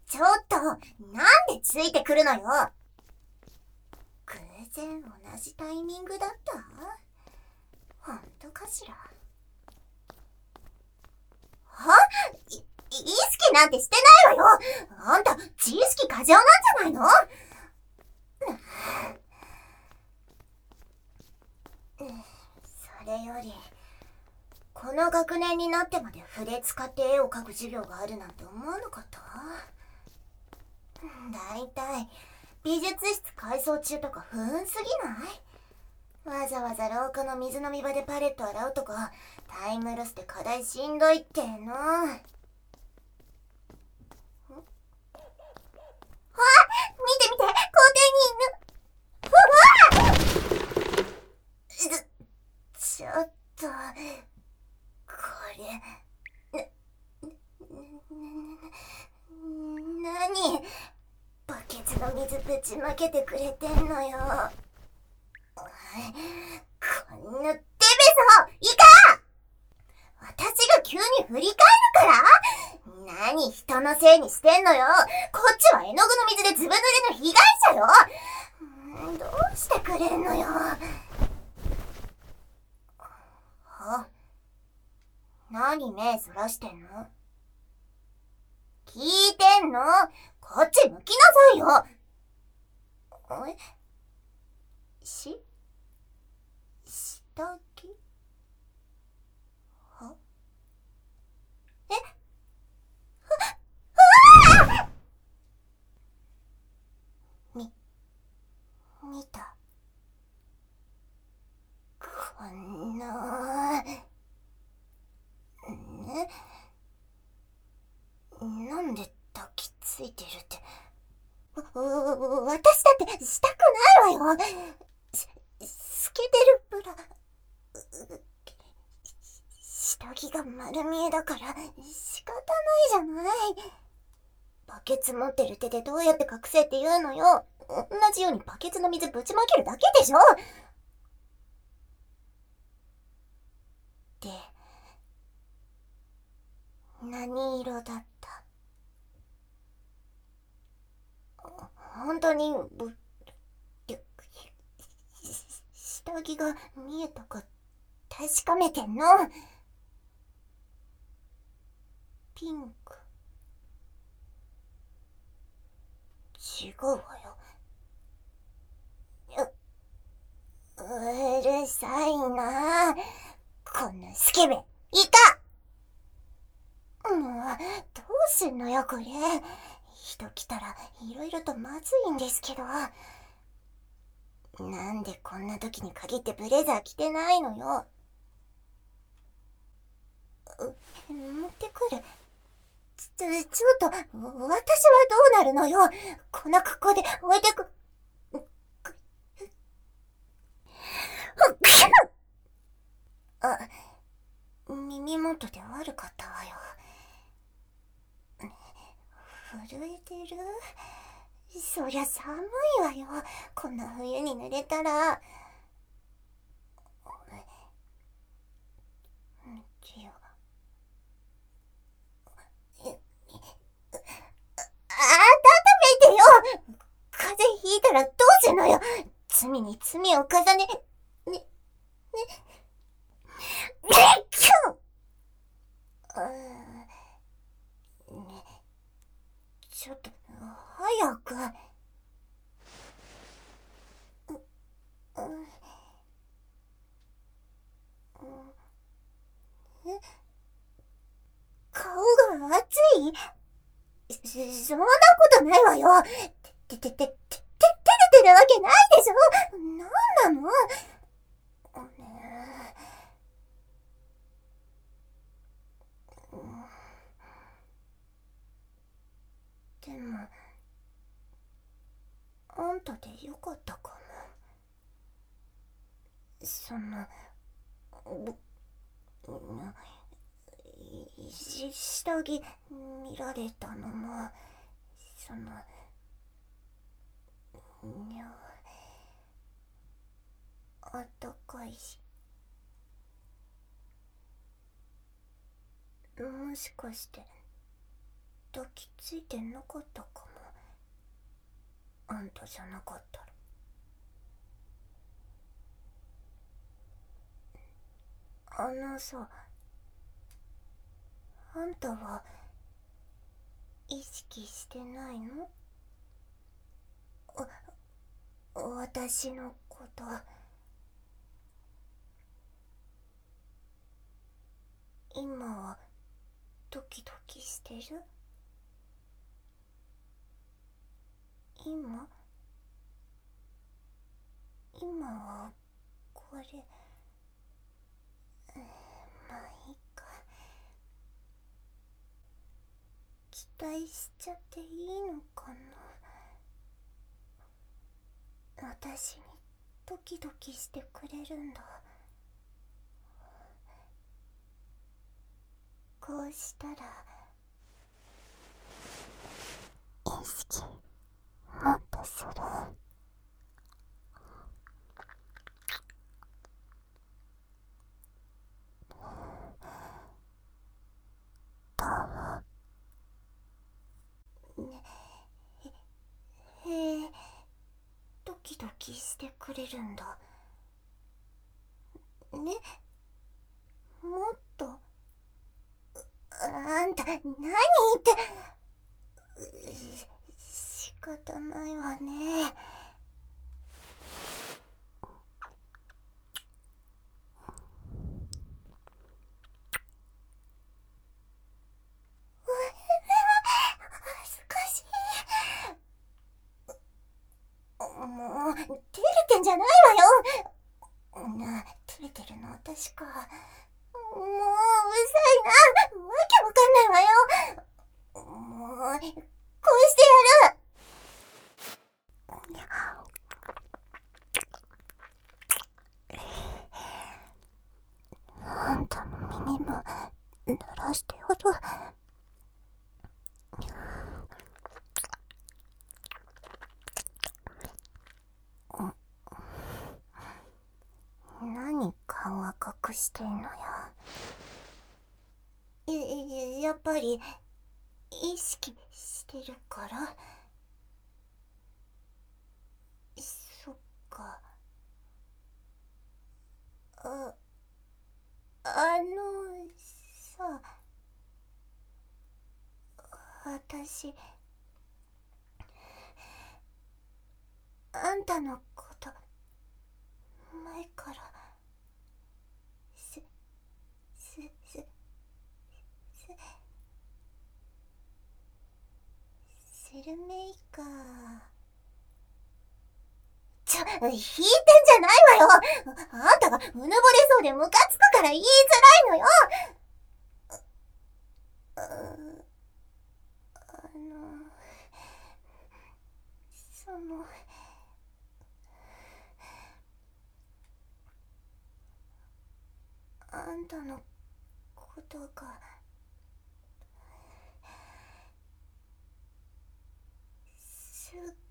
ちょっと、なんでついてくるのよ。偶然同じタイミングだった？ほんとかしら。イスキなんてしてないわよ。あんた、自意識過剰なんじゃないの？それより、この学年になってまで筆使って絵を描く授業があるなんて思わなかった？だいたい美術室改装中とか不運すぎない？わざわざ廊下の水飲み場でパレット洗うとか、タイムロスで課題しんどいっての。見て見て、校庭にいる。ちょっと、これ、なに、バケツの水ぶちまけてくれてんのよ。こんなデベソ、いか！私が急に振り返るから？何人のせいにしてんのよ。こっちは絵の具の水でずぶ濡れの被害者よ。どうしてくれんのよ。何目そらしてんの？聞いてんの？こっち向きなさいよ。下着？見た？こんななんで抱きついてるって。私だってしたくないわよ。透けてるブラ、下着が丸見えだから仕方ないじゃない。バケツ持ってる手でどうやって隠せって言うのよ。同じようにバケツの水ぶちまけるだけでしょ。で、何色だった？本当に下着が見えたか確かめてんの？ピンク？違うわよ。うるさいな。こんなスケベいた。もうどうすんのよこれ。人来たらいろいろとまずいんですけど。なんでこんな時に限ってブレザー着てないのよ。持ってくる。ちょっと、私はどうなるのよ。この格好で置いてく。耳元で悪かったわよ。震えてる？そりゃ寒いわよ。こんな冬に濡れたら。温めてよ。風邪ひいたらどうすんのよ。罪に罪を重ね、ちょっと、早く。顔が熱い？そんなことないわよ。照れてるわけないでしょ。なんなの？でも、あんたでよかったかも。下着見られたのも、あったかいし。もしかして抱きついてなかったかも。あんたじゃなかったら。さ、あんたは意識してないの？私のこと。今はドキドキしてる？今はこれ、まあいいか。期待しちゃっていいのかな。私にドキドキしてくれるんだ。こうしたら意識もっとする。ドキドキしてくれるんだね。もっと。あんた何言って。仕方ないわね。恥ずかしい。もう照れてんじゃないわよ。照れてるの私か。もううるさいな。わけわかんないわよ。もうこうしてやる。あんたの耳も濡らしてやる。何顔は隠してんのよ。やっぱり意識してるから。そっか。さ、私あんたのこと前からスルメイカ。引いてんじゃないわよ。あんたがうぬぼれそうでムカつくから言いづらいのよ。そのあんたのことがすっ